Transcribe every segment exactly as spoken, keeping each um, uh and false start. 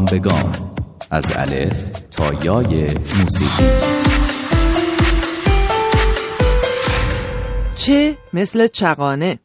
گام به گام از الف تا یای موسیقی. چه مثل چغانه.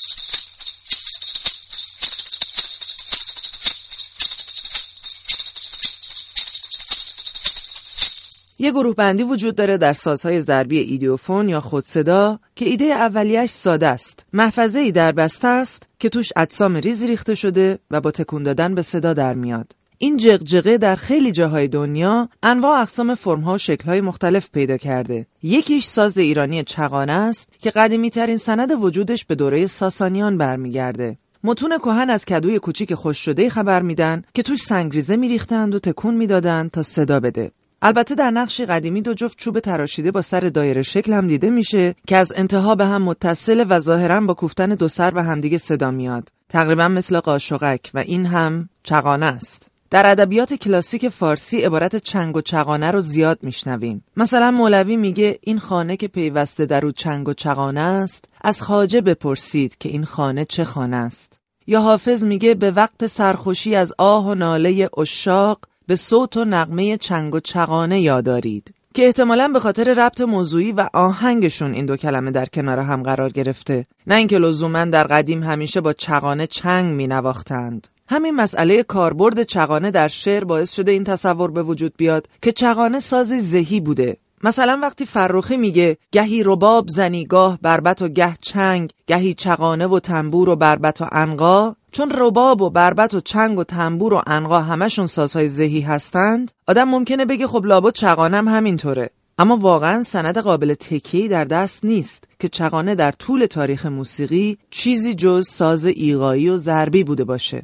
یه گروه بندی وجود داره در سازهای ضربی ایدیوفون یا خودصدا که ایده اولیه‌اش ساده است. محفظه‌ای در بسته است که توش اجسام ریزی ریخته شده و با تکون دادن به صدا در میاد. این جغجغه در خیلی جاهای دنیا انواع اقسام فرم‌ها و شکل‌های مختلف پیدا کرده. یکیش ساز ایرانی چغانه است که قدیمی‌ترین سند وجودش به دوره ساسانیان برمیگرده. متون کهن از کدوی کوچیک خشک شده خبر میدن که توش سنگریزه میریختند و تکون میدادن تا صدا بده. البته در نقشی قدیمی دو جفت چوب تراشیده با سر دایره شکل هم دیده میشه که از انتها به هم متصل و ظاهراً با کوفتن دو سر به همدیگه صدا میاد، تقریبا مثل قاشقک، و این هم چغانه است. در ادبیات کلاسیک فارسی عبارت چنگ و چغانه رو زیاد میشنویم. مثلا مولوی میگه این خانه که پیوسته در او چنگ و چغانه است، از خواجه بپرسید که این خانه چه خانه است. یا حافظ میگه به وقت سرخوشی از آه و ناله عشاق، به صوت و نغمه چنگ و چغانه یادارید، که احتمالاً به خاطر ربط موضوعی و آهنگشون این دو کلمه در کنار هم قرار گرفته، نه اینکه لزوماً در قدیم همیشه با چغانه چنگ می نواختند. همین مسئله کاربرد چغانه در شعر باعث شده این تصور به وجود بیاد که چغانه سازی ذهی بوده. مثلا وقتی فرخی میگه گهی رباب زنی گاه بربط و گه چنگ، گهی چغانه و تنبور و بربط و عنقا، چون رباب و بربط و چنگ و تنبور و عنقا همشون سازهای ذهی هستند، آدم ممکنه بگه خب لابد چغانه هم همینطوره. اما واقعا سند قابل تکیه‌ای در دست نیست که چغانه در طول تاریخ موسیقی چیزی جز ساز ایقاعی و ضربی بوده باشه.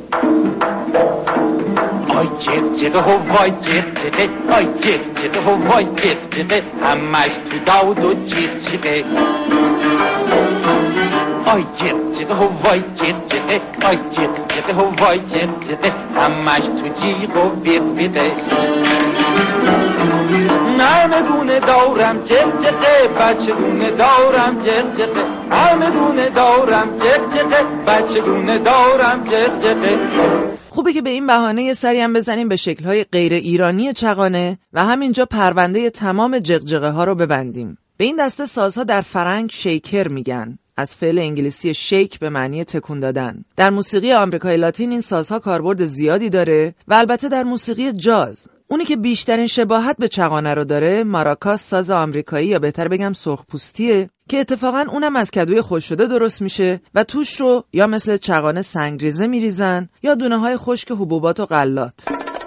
آی جیغ جیغ هوای جیغ جیغ، آی جیغ جیغ هوای جیغ جیغ، همش تو داود و جیغ جیغ. آی جیغ جیغ هوای جیغ جیغ، آی جیغ جیغ هوای جیغ جیغ، همش تو جیغ و بیغ بیغ. همه دونه دارم جیغ جیغ، بچه دونه دارم جیغ جیغ، همه دونه دارم جیغ جیغ، بچه دونه دارم جیغ جیغ. خوبه که به این بهانه یه سری هم بزنیم به شکل‌های غیر ایرانی چغانه و همینجا پرونده تمام جغجغه ها رو ببندیم. به این دسته سازها در فرنگ شیکر میگن، از فعل انگلیسی شیک به معنی تکون دادن. در موسیقی آمریکای لاتین این سازها کاربرد زیادی داره و البته در موسیقی جاز اونی که بیشترین شباهت به چغانه رو داره ماراکاس، ساز آمریکایی یا بهتر بگم سرخپوستیه که اتفاقاً اونم از کدوی خشک شده درست میشه و توش رو یا مثل چغانه سنگریزه میریزن یا دونه های خشک حبوبات و غلات.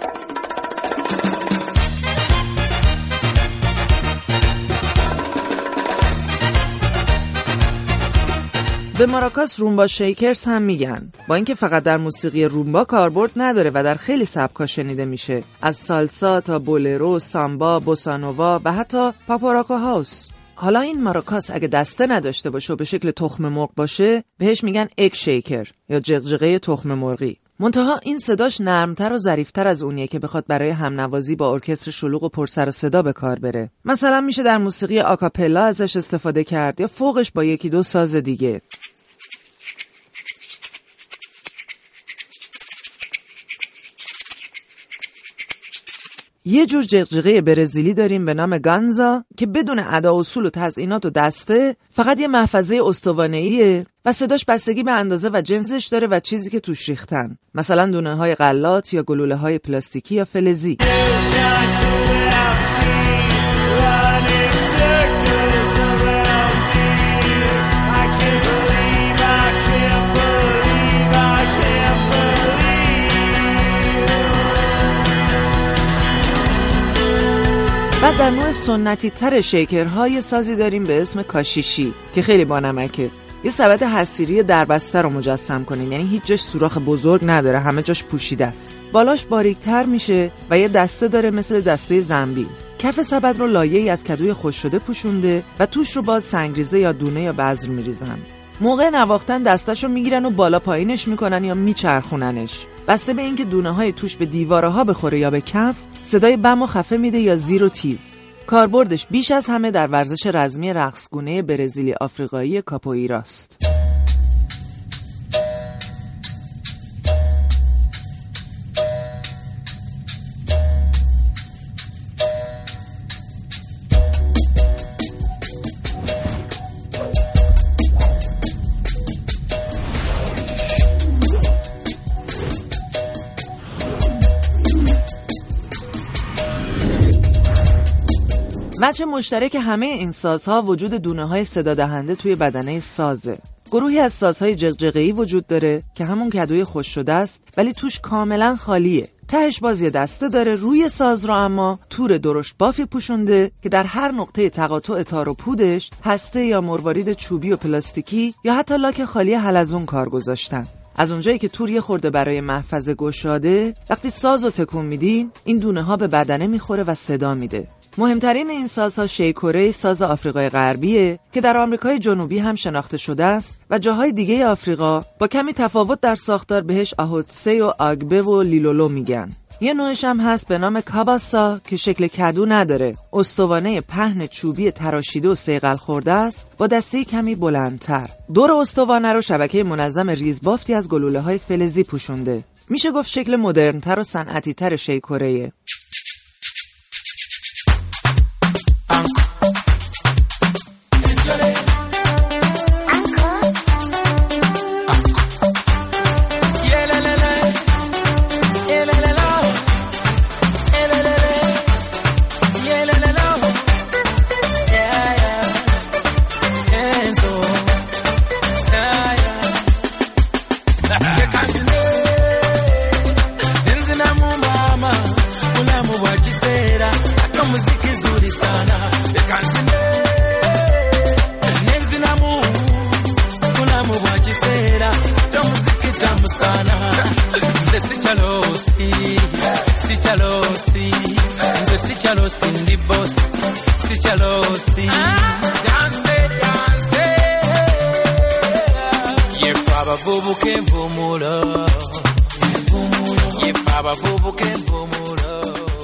به ماراکاس رومبا شیکرز هم میگن، با اینکه فقط در موسیقی رومبا کاربرد نداره و در خیلی سبکا شنیده میشه، از سالسا تا بولرو، سامبا، بوسانووا و حتی پاپاراکا هاوس. حالا این ماراکاس اگه دسته نداشته باشه و به شکل تخم مرغ باشه بهش میگن اگ شیکر یا جغجغه تخم مرغی. منتها این صداش نرمتر و ظریفتر از اونیه که بخواد برای همنوازی با ارکستر شلوغ و پرسر و صدا به کار بره. مثلا میشه در موسیقی آکاپلا ازش استفاده کرد یا فوقش با یکی دو ساز دیگه. یه جور جغجغه برزیلی داریم به نام گانزا که بدون ادا اصول و تزیینات و دسته، فقط یه محفظه استوانه‌ایه و صداش بستگی به اندازه و جنسش داره و چیزی که توش ریختن، مثلا دونه های غلات یا گلوله های پلاستیکی یا فلزی. بعد در نوع سنتی تر شیکرهای سازی داریم به اسم کاشیشی که خیلی بانمکه. یه سبد حصیری دربسته رو مجسم کنین، یعنی هیچ جاش سوراخ بزرگ نداره، همه جاش پوشیده است. بالاش باریکتر میشه و یه دسته داره مثل دسته زنبیل. کف سبد رو لایه‌ای از کدوی خشک شده پوشونده و توش رو باز سنگریزه یا دونه یا بذر میریزن. موقع نواختن دستش رو میگیرن و بالا پایینش میکنن یا میچرخوننش. بسته به اینکه دونه های توش به دیواره ها بخوره یا به کف، صدای بم و خفه میده یا زیر و تیز. کاربردش بیش از همه در ورزش رزمی رقصگونه برزیلی آفریقایی کاپوئیراست. وجه مشترک همه این سازها وجود دونه‌های صدا دهنده توی بدنه سازه. گروهی از سازهای جغجغه‌ای وجود داره که همون کدوی خوش شده است ولی توش کاملا خالیه. تهش باز یه دسته داره، روی ساز رو اما تور درشت بافی پوشونده که در هر نقطه تقاطع تار و پودش هسته یا مروارید چوبی و پلاستیکی یا حتی لاک خالی حلزون کار گذاشتن. از اونجایی که تور یه خورده برای محفظه گشاده، وقتی ساز رو تکون میدین این دونه ها به بدنه میخوره و صدا میده. مهمترین این سازها شیکوره، ساز آفریقای غربیه که در آمریکای جنوبی هم شناخته شده است و جاهای دیگه آفریقا با کمی تفاوت در ساختار بهش آهوتسه و آگبه و لیلولو میگن. یه نوعش هم هست به نام کاباسا که شکل کدو نداره، استوانه پهن چوبی تراشیده و صیقل خورده است با دسته کمی بلندتر. دور استوانه رو شبکه منظم ریزبافتی از گلوله های فلزی پوشونده. میشه گفت شکل مدرن‌تر و صنعتی تر شیکوره‌ایه. Cindy boss, si chalosi, dance, dance. Ye baba bubu ke vumula, ye baba bubu ke vumula.